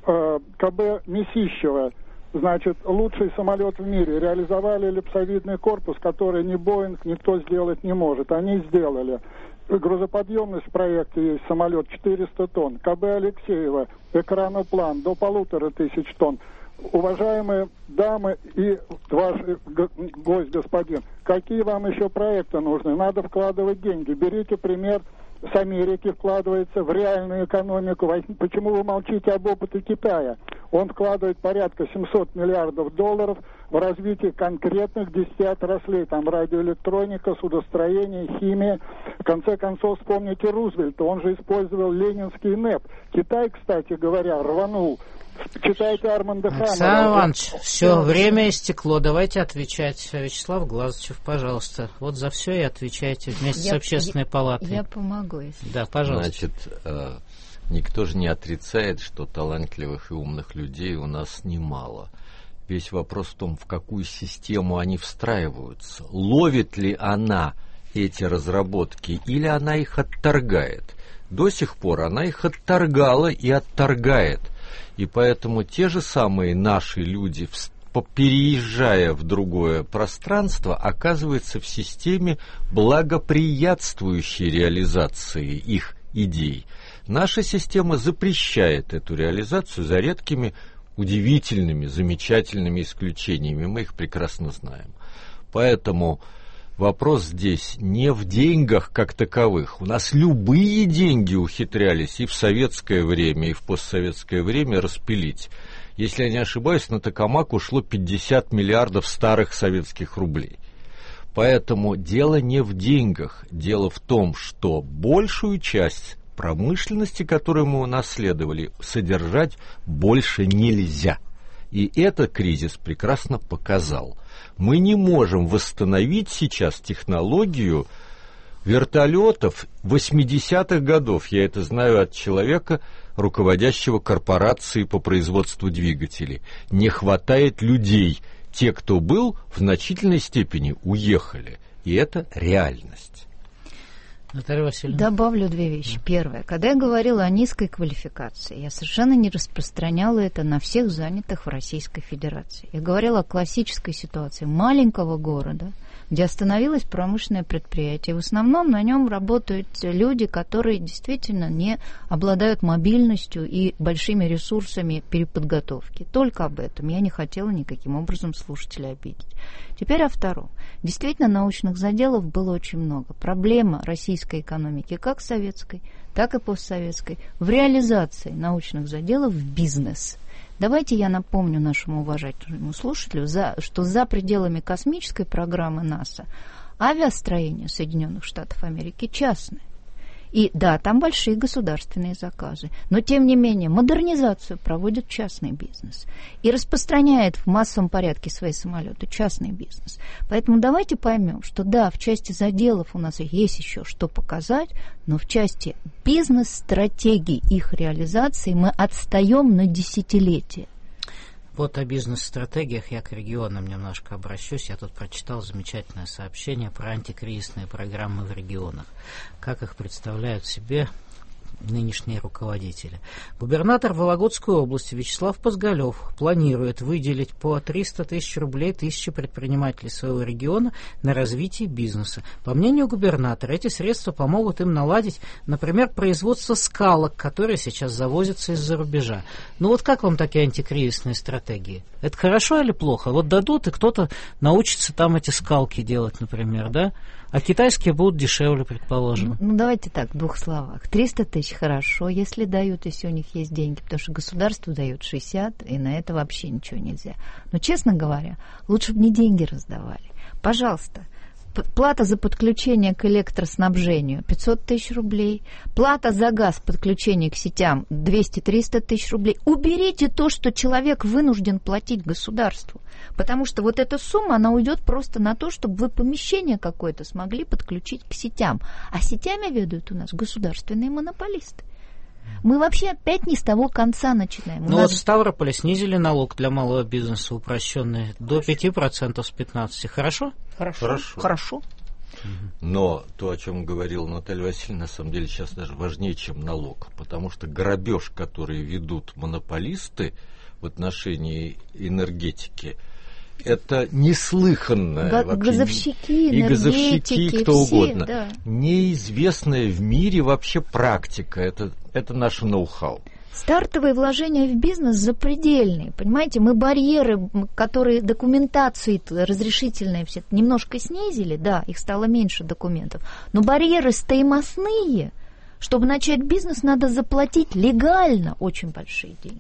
КБ Месищева, значит, лучший самолет в мире. Реализовали эллипсовидный корпус, который ни Боинг, никто сделать не может. Они сделали. Грузоподъемность в проекте есть, самолет четыреста тонн. КБ Алексеева, экраноплан до полутора тысяч тонн. Уважаемые дамы и ваш гость, господин, какие вам еще проекты нужны? Надо вкладывать деньги. Берите пример с Америки, вкладывается в реальную экономику. Почему вы молчите об опыте Китая? Он вкладывает порядка семьсот миллиардов долларов в развитие конкретных десяти отраслей. Там радиоэлектроника, судостроение, химия. В конце концов, вспомните Рузвельта. Он же использовал ленинский НЭП. Китай, кстати говоря, рванул. Читайте Арманда Хаммера. Александр Иванович, все, время истекло. Давайте отвечать. Вячеслав Глазычев, пожалуйста. Вот за все и отвечайте вместе я, с общественной я, палатой. Я помогу. Если... Да, пожалуйста. Значит, э, никто же не отрицает, что талантливых и умных людей у нас немало. Весь вопрос в том, в какую систему они встраиваются. Ловит ли она эти разработки, или она их отторгает. До сих пор она их отторгала и отторгает. И поэтому те же самые наши люди, переезжая в другое пространство, оказываются в системе благоприятствующей реализации их идей. Наша система запрещает эту реализацию за редкими, удивительными, замечательными исключениями. Мы их прекрасно знаем. Поэтому вопрос здесь не в деньгах как таковых. У нас любые деньги ухитрялись и в советское время, и в постсоветское время распилить. Если я не ошибаюсь, на токамак ушло пятьдесят миллиардов старых советских рублей. Поэтому дело не в деньгах. Дело в том, что большую часть промышленности, которую мы унаследовали, содержать больше нельзя. И этот кризис прекрасно показал. Мы не можем восстановить сейчас технологию вертолетов восьмидесятых годов. Я это знаю от человека, руководящего корпорацией по производству двигателей. Не хватает людей. Те, кто был, в значительной степени уехали. И это реальность. Наталья Васильевна. Добавлю две вещи. Первое. Когда я говорила о низкой квалификации, я совершенно не распространяла это на всех занятых в Российской Федерации. Я говорила о классической ситуации маленького города, где остановилось промышленное предприятие. В основном на нем работают люди, которые действительно не обладают мобильностью и большими ресурсами переподготовки. Только об этом. Я не хотела никаким образом слушателей обидеть. Теперь о втором. Действительно, научных заделов было очень много. Проблема российской экономики, как советской, так и постсоветской, в реализации научных заделов в бизнес. Давайте я напомню нашему уважаемому слушателю, за, что за пределами космической программы НАСА авиастроение Соединенных Штатов Америки частное. И да, там большие государственные заказы, но тем не менее модернизацию проводит частный бизнес и распространяет в массовом порядке свои самолеты частный бизнес. Поэтому давайте поймем, что да, в части заделов у нас есть еще что показать, но в части бизнес-стратегий их реализации мы отстаем на десятилетия. Вот о бизнес-стратегиях я к регионам немножко обращусь. Я тут прочитал замечательное сообщение про антикризисные программы в регионах. Как их представляют себе нынешние руководители. Губернатор Вологодской области Вячеслав Позголев планирует выделить по триста тысяч рублей тысячи предпринимателей своего региона на развитие бизнеса. По мнению губернатора, эти средства помогут им наладить, например, производство скалок, которые сейчас завозятся из-за рубежа. Ну вот как вам такие антикризисные стратегии? Это хорошо или плохо? Вот дадут, и кто-то научится там эти скалки делать, например, да? А китайские будут дешевле, предположим. Ну, ну, давайте так, в двух словах. триста тысяч хорошо, если дают, если у них есть деньги, потому что государство дает шестьдесят, и на это вообще ничего нельзя. Но, честно говоря, лучше бы не деньги раздавали. Пожалуйста, плата за подключение к электроснабжению пятьсот тысяч рублей, плата за газ, подключение к сетям двести-триста тысяч рублей. Уберите то, что человек вынужден платить государству, потому что вот эта сумма, она уйдет просто на то, чтобы вы помещение какое-то смогли подключить к сетям. А сетями ведут у нас государственные монополисты. Мы вообще опять не с того конца начинаем. Ну нас... вот в Ставрополе снизили налог для малого бизнеса упрощенный до пяти процентов с пятнадцати процентов. Хорошо? Хорошо. Хорошо. Хорошо. Но то, о чем говорила Наталья Васильевна, на самом деле сейчас даже важнее, чем налог. Потому что грабеж, который ведут монополисты в отношении энергетики, это неслыханное Г- вообще. Газовщики, и газовщики, кто все, угодно. Да. Неизвестная в мире вообще практика. Это, это наше ноу-хау. Стартовые вложения в бизнес запредельные. Понимаете, мы барьеры, которые документации разрешительные все немножко снизили, да, их стало меньше документов, но барьеры стоимостные. Чтобы начать бизнес, надо заплатить легально очень большие деньги.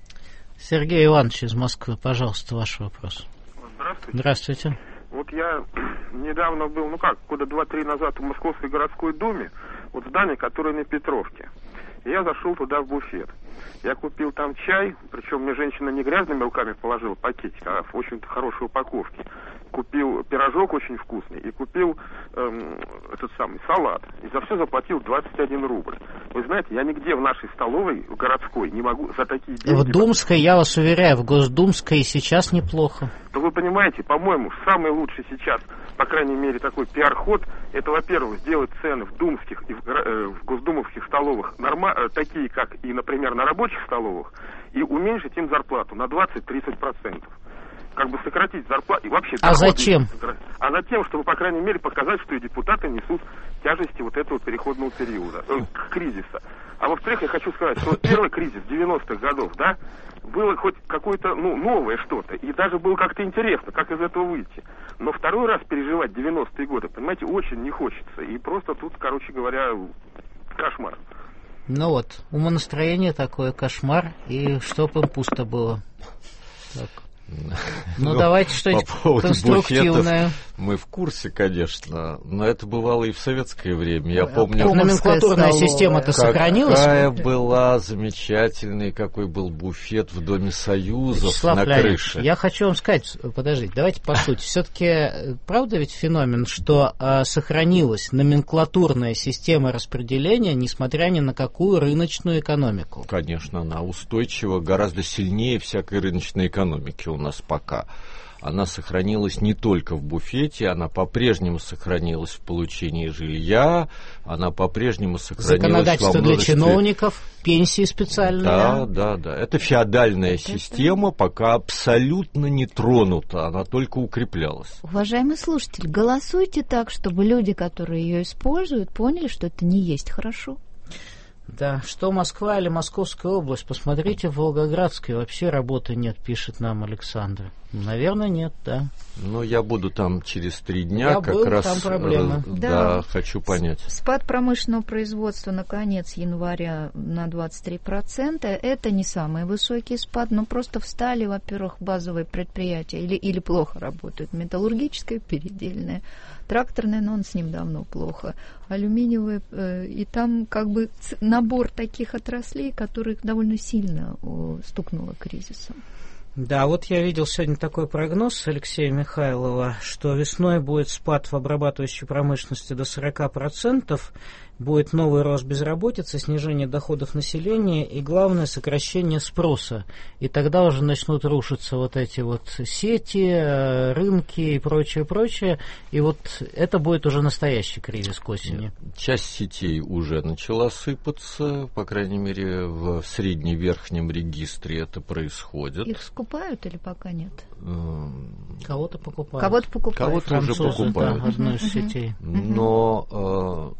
Сергей Иванович из Москвы, пожалуйста, ваш вопрос. Здравствуйте. Здравствуйте. Вот я недавно был, ну как, года два-три назад в Московской городской думе, вот в здании, которое на Петровке. И я зашел туда в буфет. Я купил там чай, причем мне женщина не грязными руками положила пакетик, а в очень хорошей упаковке. Купил пирожок очень вкусный и купил эм, этот самый салат. И за все заплатил двадцать один рубль. Вы знаете, я нигде в нашей столовой, в городской, не могу за такие деньги... В Думской, я вас уверяю, в Госдумской и сейчас неплохо. То вы понимаете, по-моему, самый лучший сейчас, по крайней мере, такой пиар-ход, Это, во-первых, сделать цены в думских и в, э, в госдумовских столовых норма, э, такие, как и, например, на рабочих столовых, и уменьшить им зарплату на двадцать-тридцать процентов. Как бы сократить зарплату. И вообще, а зачем? А затем, чтобы, по крайней мере, показать, что и депутаты несут тяжести вот этого переходного периода, э, кризиса. А во-вторых, я хочу сказать, что первый кризис девяностых годов, да, было хоть какое-то, ну, новое что-то, и даже было как-то интересно, как из этого выйти. Но второй раз переживать девяностые годы, понимаете, очень не хочется. И просто тут, короче говоря, кошмар. Ну вот, умонастроение такое, кошмар, и чтоб им пусто было. Так. Ну, ну, давайте что-нибудь конструктивное. Мы в курсе, конечно, но это бывало и в советское время. Я помню, номенклатурная система-то сохранилась. Какая была замечательная, какой был буфет в Доме Союзов Вячеслав на Леонидович, крыше. Я хочу вам сказать, подождите, давайте по сути. Все-таки, правда ведь феномен, что а, сохранилась номенклатурная система распределения, несмотря ни на какую рыночную экономику? Конечно, она устойчива, гораздо сильнее всякой рыночной экономики у нас пока. Она сохранилась не только в буфете, она по-прежнему сохранилась в получении жилья, она по-прежнему сохранилась законодательство во множестве... для чиновников, пенсии специальные. Да, да, да. Это феодальная это система, пока абсолютно не тронута, она только укреплялась. Уважаемый слушатель, голосуйте так, чтобы люди, которые ее используют, поняли, что это не есть хорошо. Да, что Москва или Московская область? Посмотрите, в Волгоградской вообще работы нет, пишет нам Александр. Наверное, нет, да. Ну, я буду там через три дня, я как был, раз там проблемы. Да, да, хочу понять. Спад промышленного производства на конец января на двадцать три процента. Это не самый высокий спад, но просто встали, во-первых, базовые предприятия или, или плохо работают. Металлургическое, передельное, тракторное, но он с ним давно плохо. Алюминиевое, э, и там как бы набор таких отраслей, которых довольно сильно о, стукнуло кризисом. Да, вот я видел сегодня такой прогноз Алексея Михайлова, что весной будет спад в обрабатывающей промышленности до сорок процентов, будет новый рост безработицы, снижение доходов населения и, главное, сокращение спроса. И тогда уже начнут рушиться вот эти вот сети, рынки и прочее, прочее. И вот это будет уже настоящий кризис к осени. Часть сетей уже начала сыпаться, по крайней мере, в средне-верхнем регистре это происходит. Их скупают или пока нет? Кого-то покупают. Кого-то покупают. Кого-то уже покупают. Да, одну из сетей. Но...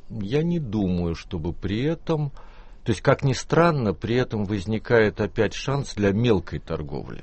Я не думаю, чтобы при этом, то есть, как ни странно, при этом возникает опять шанс для мелкой торговли.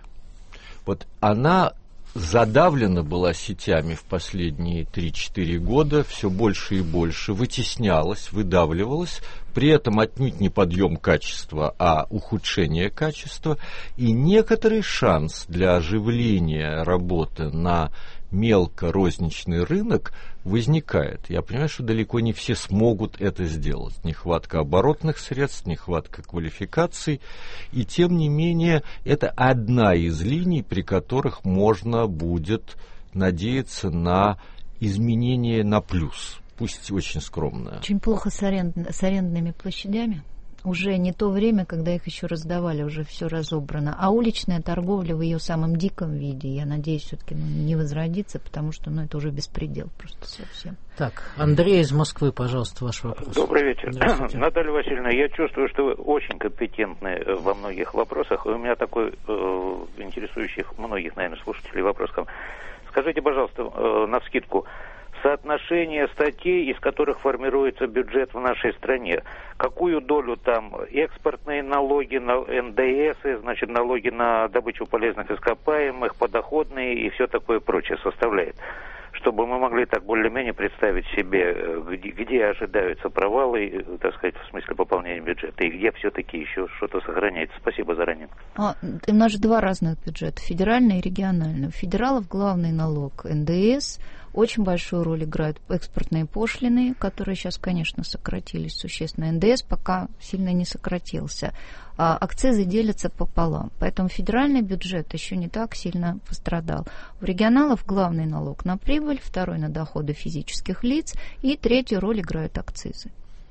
Вот она задавлена была сетями в последние три-четыре года, все больше и больше, вытеснялась, выдавливалась, при этом отнюдь не подъем качества, а ухудшение качества, и некоторый шанс для оживления работы на мелкорозничный рынок возникает. Я понимаю, что далеко не все смогут это сделать. Нехватка оборотных средств, нехватка квалификаций. И тем не менее, это одна из линий, при которых можно будет надеяться на изменение на плюс. Пусть очень скромное. Очень плохо с, аренд... с арендными площадями. Уже не то время, когда их еще раздавали, уже все разобрано. А уличная торговля в ее самом диком виде, я надеюсь, все-таки ну, не возродится, потому что ну, это уже беспредел просто совсем. Так, Андрей из Москвы, пожалуйста, ваш вопрос. Добрый вечер. Наталья Васильевна, я чувствую, что вы очень компетентны во многих вопросах. И у меня такой э, интересующий многих, наверное, слушателей вопрос к вам. Скажите, пожалуйста, э, навскидку, соотношение статей, из которых формируется бюджет в нашей стране. Какую долю там экспортные налоги, эн дэ эс, значит, налоги на добычу полезных ископаемых, подоходные и все такое прочее составляет? Чтобы мы могли так более-менее представить себе, где, где ожидаются провалы, так сказать, в смысле пополнения бюджета, и где все-таки еще что-то сохраняется. Спасибо заранее. А, у нас же два разных бюджета, федеральный и региональный. У федералов главный налог эн дэ эс. Очень большую роль играют экспортные пошлины, которые сейчас, конечно, сократились существенно. эн дэ эс пока сильно не сократился. А акцизы делятся пополам. Поэтому федеральный бюджет еще не так сильно пострадал. У регионалов главный налог на прибыль, второй на доходы физических лиц, и третью роль играют акцизы.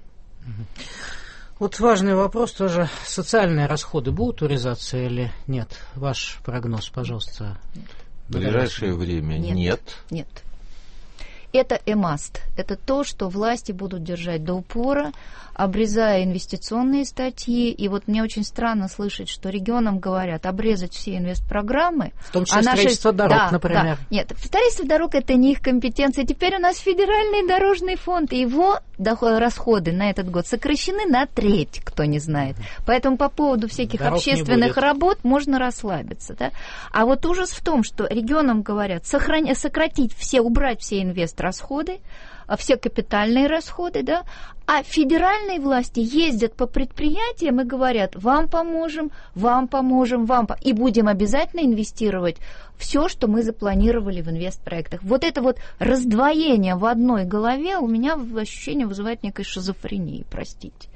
Вот важный вопрос тоже. Социальные расходы будут урезаться или нет? Ваш прогноз, пожалуйста. В ближайшее время нет. Нет. это a must. Это то, что власти будут держать до упора, обрезая инвестиционные статьи. И вот мне очень странно слышать, что регионам говорят обрезать все инвестпрограммы. В том числе а наши... строительство дорог, да, например. Да. Нет, строительство дорог — это не их компетенция. Теперь у нас федеральный дорожный фонд, и его доход, расходы на этот год сокращены на треть, кто не знает. Поэтому по поводу всяких дорог общественных работ можно расслабиться. Да? А вот ужас в том, что регионам говорят сохрани... сократить все, убрать все инвест-расходы, все капитальные расходы, да, а федеральные власти ездят по предприятиям и говорят: вам поможем, вам поможем, вам по... и будем обязательно инвестировать все, что мы запланировали в инвестпроектах. Вот это вот раздвоение в одной голове у меня ощущение вызывает некой шизофрении, простите.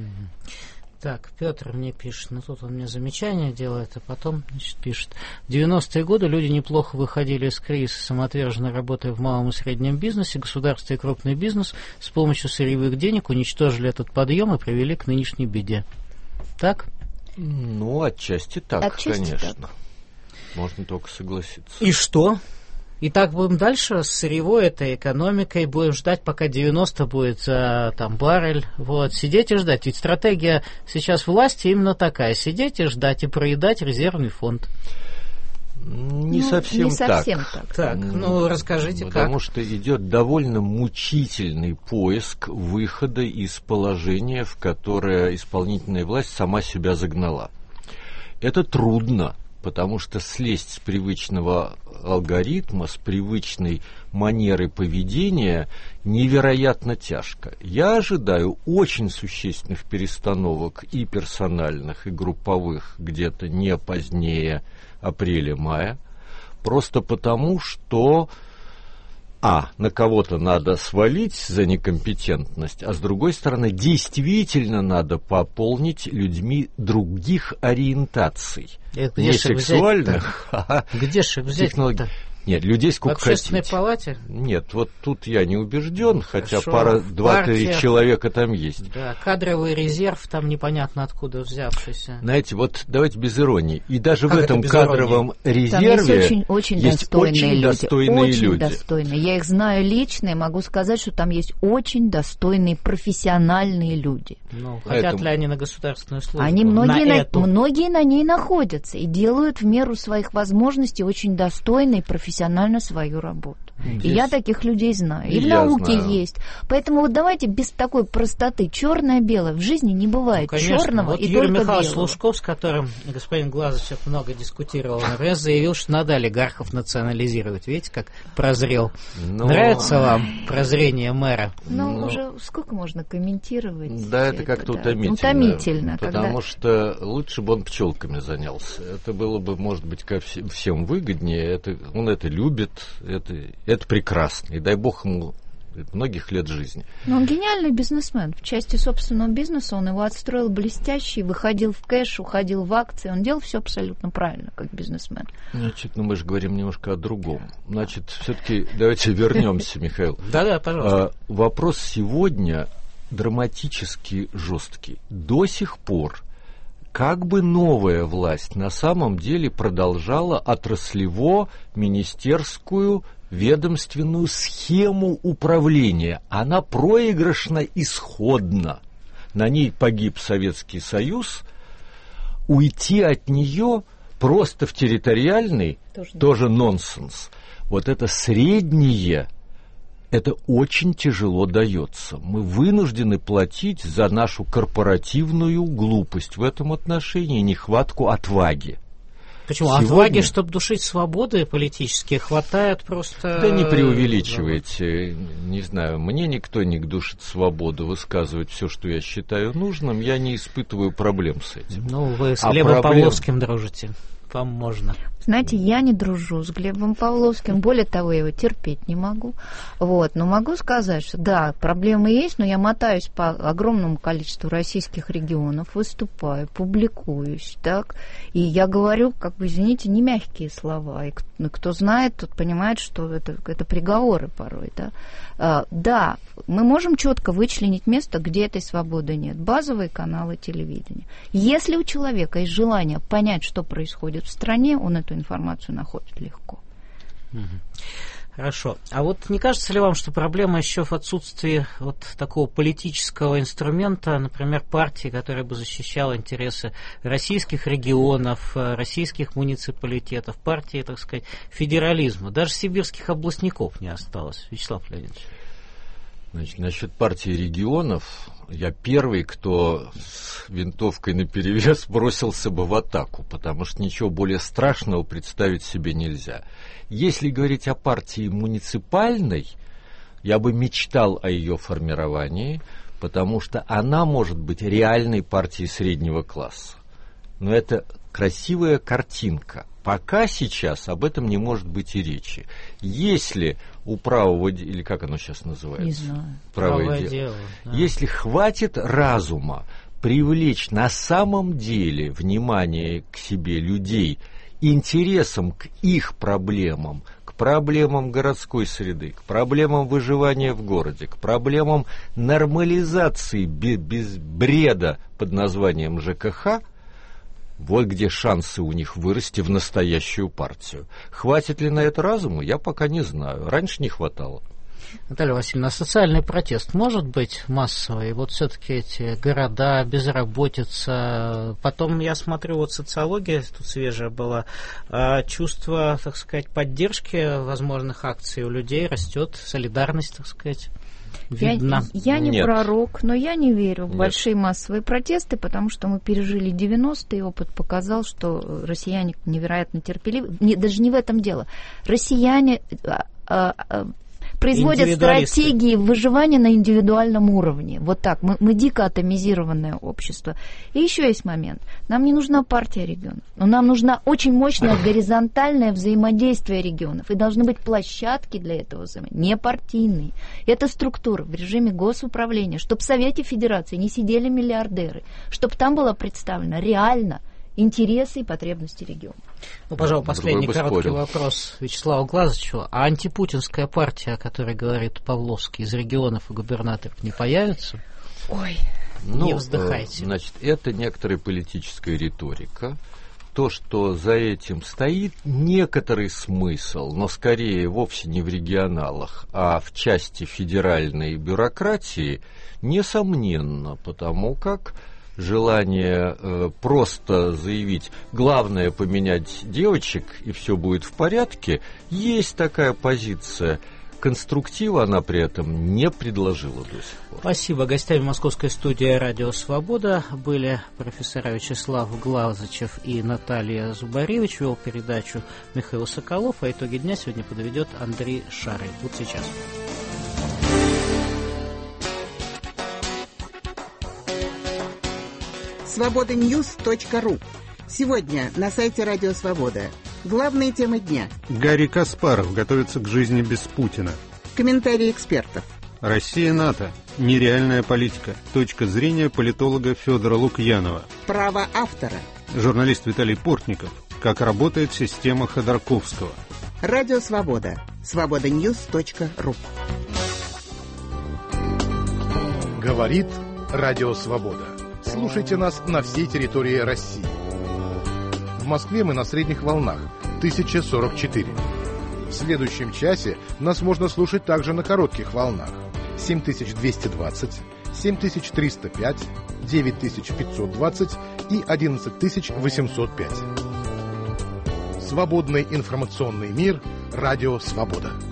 Так, Петр мне пишет, но тут он мне замечание делает, а потом, значит, пишет. В девяностые годы люди неплохо выходили из кризиса, самоотверженно работая в малом и среднем бизнесе. Государство и крупный бизнес с помощью сырьевых денег уничтожили этот подъем и привели к нынешней беде. Так? Ну, отчасти так, отчасти конечно. Так. Можно только согласиться. И что? И так будем дальше с сырьевой этой экономикой, будем ждать, пока девяносто будет за там, баррель. Вот, сидеть и ждать. Ведь стратегия сейчас власти именно такая: сидеть и ждать и проедать резервный фонд. Не ну, совсем, не совсем так. так. Так, ну расскажите, Потому как. Потому что идет довольно мучительный поиск выхода из положения, в которое исполнительная власть сама себя загнала. Это трудно. Потому что слезть с привычного алгоритма, с привычной манеры поведения невероятно тяжко. Я ожидаю очень существенных перестановок и персональных, и групповых где-то не позднее апреля-мая, просто потому что а, на кого-то надо свалить за некомпетентность, а с другой стороны, действительно надо пополнить людьми других ориентаций. Это не сексуальных, а где же взять-то? Нет, людей сколько хотите. В общественной хотите. палате? Нет, вот тут я не убежден, ну, хотя хорошо. пара, два-три Партия, человека там есть. Да, кадровый резерв там непонятно откуда взявшийся. Знаете, вот давайте без иронии. И даже как в этом кадровом иронии? резерве там есть очень, очень есть достойные очень люди. достойные очень люди. достойные. Я их знаю лично и могу сказать, что там есть очень достойные профессиональные люди. Ну, хотят Поэтому... ли они на государственную службу? Они многие на, на, эту? многие на ней находятся и делают в меру своих возможностей очень достойно и профессионально свою работу. Здесь... И я таких людей знаю. И, и в науке знаю. Есть. Поэтому вот давайте без такой простоты. Черное-белое. В жизни не бывает ну, черного вот и Юрий только Михайлович белого. Лужков, с которым господин Глазов много дискутировал, например, заявил, что надо олигархов национализировать. Видите, как прозрел. Но... Нравится вам прозрение мэра? Ну, Но... уже сколько можно комментировать? Да, это как-то да. утомительно. Утомительно. Потому когда... что лучше бы он пчелками занялся. Это было бы, может быть, ко всем, всем выгоднее. Это, он это любит, это, это прекрасно. И дай бог ему многих лет жизни. Но он гениальный бизнесмен. В части собственного бизнеса он его отстроил блестяще, выходил в кэш, уходил в акции. Он делал все абсолютно правильно, как бизнесмен. Значит, ну мы же говорим немножко о другом. Значит, все-таки давайте вернемся, Михаил. Да-да, пожалуйста. Вопрос сегодня драматически жесткий. До сих пор как бы новая власть на самом деле продолжала отраслево-министерскую ведомственную схему управления. Она проигрышна исходна. На ней погиб Советский Союз. Уйти от нее просто в территориальный тоже, тоже нонсенс. Вот это среднее, это очень тяжело дается. Мы вынуждены платить за нашу корпоративную глупость в этом отношении, нехватку отваги. Почему? Сегодня... Отваги, чтобы душить свободы политические, хватает просто... Да не преувеличивайте. Не знаю, мне никто не душит свободу высказывать все, что я считаю нужным. Я не испытываю проблем с этим. Ну, вы с а Глебом проблем... Павловским дружите. Вам можно. Знаете, я не дружу с Глебом Павловским, более того, я его терпеть не могу. Вот. Но могу сказать, что да, проблемы есть, но я мотаюсь по огромному количеству российских регионов, выступаю, публикуюсь, так, и я говорю, как бы, извините, не мягкие слова, и кто знает, тот понимает, что это, это приговоры порой, да. А, да, мы можем четко вычленить место, где этой свободы нет. Базовые каналы телевидения. Если у человека есть желание понять, что происходит в стране, он эту информацию находит легко. Хорошо. А вот не кажется ли вам, что проблема еще в отсутствии вот такого политического инструмента, например, партии, которая бы защищала интересы российских регионов, российских муниципалитетов, партии, так сказать, федерализма? Даже сибирских областников не осталось. Вячеслав Леонидович. Значит, насчет партии регионов, я первый, кто с винтовкой наперевес бросился бы в атаку, потому что ничего более страшного представить себе нельзя. Если говорить о партии муниципальной, я бы мечтал о ее формировании, потому что она может быть реальной партией среднего класса. Но это красивая картинка. Пока сейчас об этом не может быть и речи. Если у правого, или как оно сейчас называется? Не знаю. Правое, Правое дело. дело, да. Если хватит разума привлечь на самом деле внимание к себе людей интересом к их проблемам, к проблемам городской среды, к проблемам выживания в городе, к проблемам нормализации без бреда под названием ЖКХ, вот где шансы у них вырасти в настоящую партию. Хватит ли на это разума, я пока не знаю. Раньше не хватало. Наталья Васильевна, социальный протест может быть массовый? Вот все-таки эти города, безработица. Потом я смотрю, вот социология тут свежая была. Чувство, так сказать, поддержки возможных акций у людей растет, солидарность, так сказать. Видно. Я, я не Нет. пророк, но я не верю в Нет. большие массовые протесты, потому что мы пережили девяностые, и опыт показал, что россияне невероятно терпеливы. Не, даже не в этом дело. Россияне а, а, производят стратегии выживания на индивидуальном уровне. Вот так. Мы, мы дико атомизированное общество. И еще есть момент. Нам не нужна партия регионов, но нам нужна очень мощное горизонтальное взаимодействие регионов. И должны быть площадки для этого взаимодействия, не партийные. Это структура в режиме госуправления, чтобы в Совете Федерации не сидели миллиардеры, чтобы там было представлено реально интересы и потребности региона. Ну, пожалуй, последний короткий спорил. вопрос Вячеславу Глазычеву. А антипутинская партия, о которой говорит Павловский, из регионов и губернаторов не появится? Ой, Ну, не вздыхайте. Значит, это некоторая политическая риторика. То, что за этим стоит некоторый смысл, но скорее вовсе не в регионалах, а в части федеральной бюрократии, несомненно, потому как желание э, просто заявить, главное поменять девочек, и все будет в порядке, есть такая позиция. Конструктива она при этом не предложила до сих пор. Спасибо. Гостями московской студии «Радио Свобода» были профессора Вячеслав Глазычев и Наталья Зубаревич. Вел передачу Михаил Соколов, а итоги дня сегодня подведет Андрей Шарый. Вот сейчас. свобода ньюс точка ру. Сегодня на сайте Радио Свобода. Главные темы дня. Гарри Каспаров готовится к жизни без Путина. Комментарии экспертов. Россия-НАТО. Нереальная политика. Точка зрения политолога Федора Лукьянова. Право автора. Журналист Виталий Портников. Как работает система Ходорковского. Радио Свобода. свобода ньюс точка ру. Говорит Радио Свобода. Слушайте нас на всей территории России. В Москве мы на средних волнах тысяча сорок четыре. В следующем часе нас можно слушать также на коротких волнах семь тысяч двести двадцать, семь тысяч триста пять, девять тысяч пятьсот двадцать и одиннадцать тысяч восемьсот пять. Свободный информационный мир. Радио Свобода.